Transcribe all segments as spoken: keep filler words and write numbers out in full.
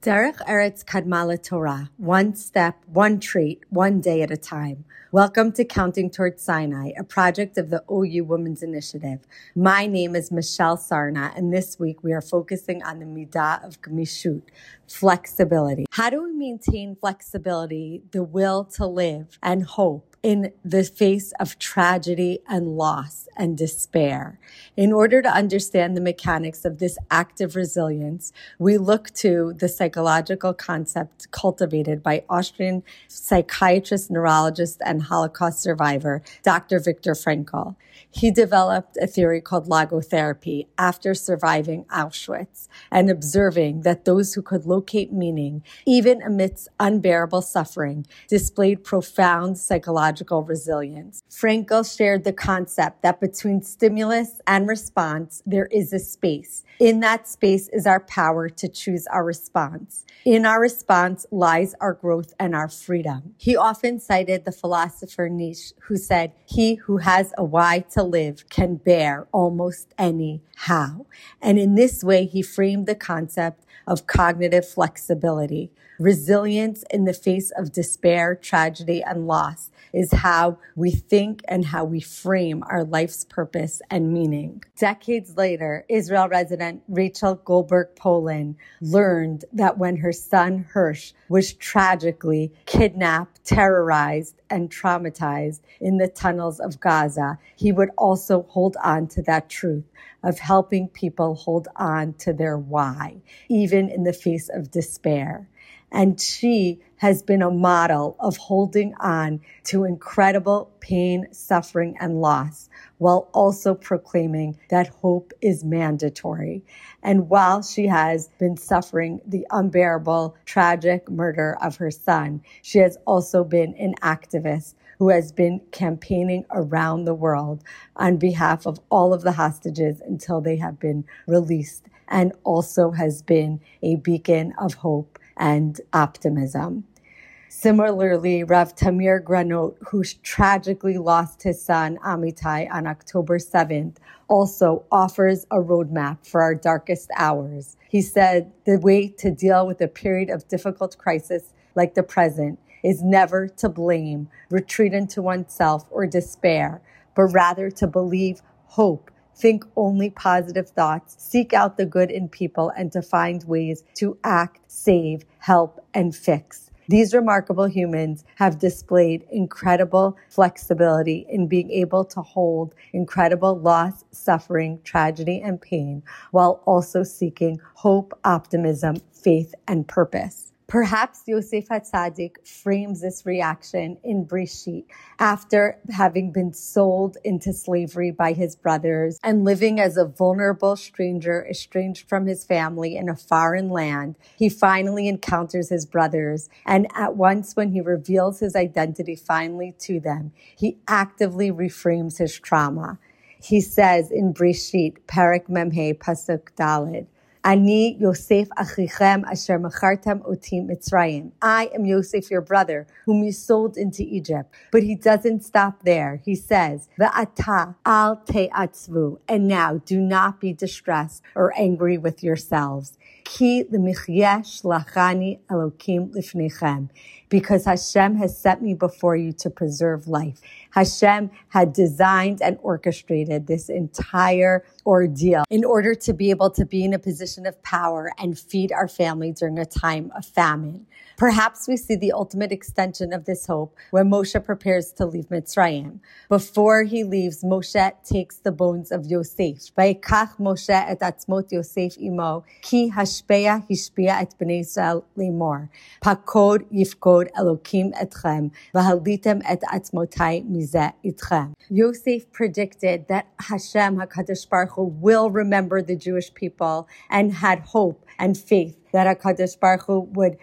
Derech Eretz Kadma Torah, one step, one trait, one day at a time. Welcome to Counting Towards Sinai, a project of the O U Women's Initiative. My name is Michelle Sarna, and this week we are focusing on the midah of gemishut, flexibility. How do we maintain flexibility, the will to live, and hope in the face of tragedy and loss and despair? In order to understand the mechanics of this active resilience, we look to the psychological concept cultivated by Austrian psychiatrist, neurologist, and Holocaust survivor, Doctor Viktor Frankl. He developed a theory called logotherapy after surviving Auschwitz and observing that those who could locate meaning, even amidst unbearable suffering, displayed profound psychological resilience. Frankl shared the concept that between stimulus and response, there is a space. In that space is our power to choose our response. In our response lies our growth and our freedom. He often cited the philosopher Nietzsche, who said, "He who has a why to live can bear almost any how." And in this way, he framed the concept of cognitive flexibility. Resilience in the face of despair, tragedy, and loss is how we think and how we frame our life's purpose and meaning. Decades later, Israel resident Rachel Goldberg-Polin learned that when her son Hirsch was tragically kidnapped, terrorized, and traumatized in the tunnels of Gaza, he would also hold on to that truth of helping people hold on to their why, even in the face of despair. And she has been a model of holding on to incredible pain, suffering, and loss, while also proclaiming that hope is mandatory. And while she has been suffering the unbearable, tragic murder of her son, she has also been an activist who has been campaigning around the world on behalf of all of the hostages until they have been released, and also has been a beacon of hope and optimism. Similarly, Rav Tamir Granot, who tragically lost his son Amitai on October seventh, also offers a roadmap for our darkest hours. He said the way to deal with a period of difficult crisis like the present is never to blame, retreat into oneself, or despair, but rather to believe, hope, think only positive thoughts, seek out the good in people, and to find ways to act, save, help, and fix. These remarkable humans have displayed incredible flexibility in being able to hold incredible loss, suffering, tragedy, and pain, while also seeking hope, optimism, faith, and purpose. Perhaps Yosef HaTzadik frames this reaction in Breshit after having been sold into slavery by his brothers and living as a vulnerable stranger estranged from his family in a foreign land. He finally encounters his brothers, and at once when he reveals his identity finally to them, he actively reframes his trauma. He says in Breshit, Perek Memhe, Pasuk Daled, Ani Yosef achichem asher machartem oti Mitzrayim. I am Yosef, your brother, whom you sold into Egypt. But he doesn't stop there. He says, Ve'ata al te'atzvu. And now do not be distressed or angry with yourselves. Ki l'michyeh shlachani Elokim lifnechem. Because Hashem has set me before you to preserve life. Hashem had designed and orchestrated this entire ordeal in order to be able to be in a position of power and feed our family during a time of famine. Perhaps we see the ultimate extension of this hope when Moshe prepares to leave Mitzrayim. Before he leaves, Moshe takes the bones of Yosef. Vayikach Moshe et atzmot Yosef imo, ki hashpeya hishpia et bnei Yisrael lemor. Pakod yifkod Elokim etchem, v'halitem et atzmotai mizeh itchem. Yosef predicted that Hashem, HaKadosh Baruch Hu, will remember the Jewish people and had hope and faith that HaKadosh Baruch Hu would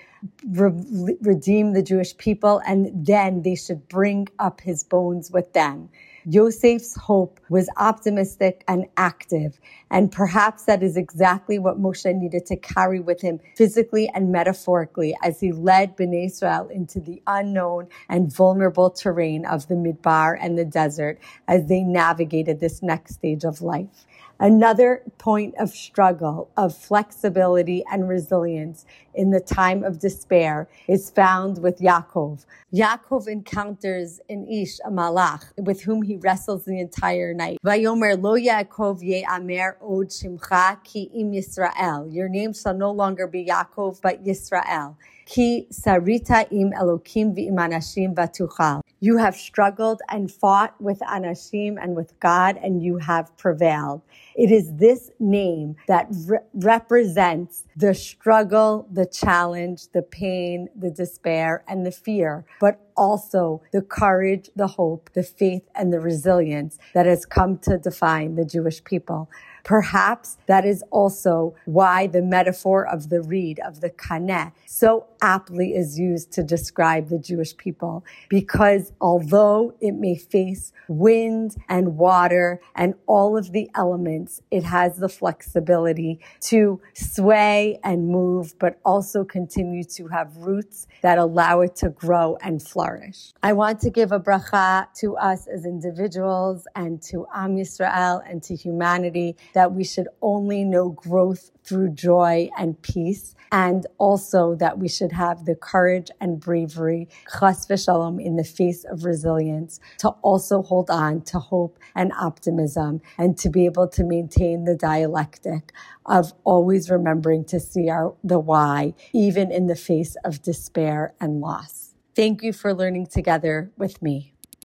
re- redeem the Jewish people, and then they should bring up his bones with them. Yosef's hope was optimistic and active, and perhaps that is exactly what Moshe needed to carry with him physically and metaphorically as he led Bnei Israel into the unknown and vulnerable terrain of the Midbar and the desert as they navigated this next stage of life. Another point of struggle, of flexibility and resilience in the time of despair is found with Yaakov. Yaakov encounters an Ish, a Malach, with whom he wrestles the entire night. Vayomer lo Yaakov ye'amer od shimcha ki im Yisrael. Your name shall no longer be Yaakov, but Yisrael. Ki sarita im Elokim v'im anashim v'tuchal. You have struggled and fought with Anashim and with God, and you have prevailed. It is this name that re- represents the struggle, the challenge, the pain, the despair, and the fear, but also the courage, the hope, the faith, and the resilience that has come to define the Jewish people. Perhaps that is also why the metaphor of the reed, of the kaneh, so aptly is used to describe the Jewish people. Because although it may face wind and water and all of the elements, it has the flexibility to sway and move, but also continue to have roots that allow it to grow and flourish. I want to give a bracha to us as individuals and to Am Yisrael and to humanity, that we should only know growth through joy and peace, and also that we should have the courage and bravery, chas v'shalom, in the face of resilience, to also hold on to hope and optimism, and to be able to maintain the dialectic of always remembering to see our the why, even in the face of despair and loss. Thank you for learning together with me.